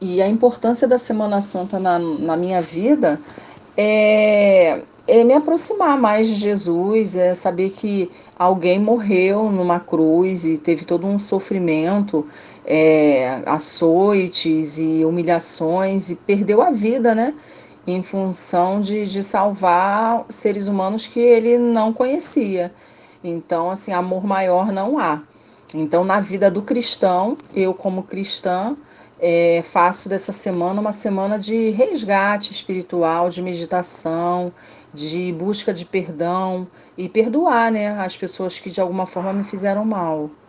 E a importância da Semana Santa na minha vida é me aproximar mais de Jesus, é saber que alguém morreu numa cruz e teve todo um sofrimento, açoites e humilhações e perdeu a vida, né, em função de salvar seres humanos que ele não conhecia. Então, assim, amor maior não há. Então, na vida do cristão, eu como cristã, faço dessa semana uma semana de resgate espiritual, de meditação, de busca de perdão e perdoar, né, as pessoas que de alguma forma me fizeram mal.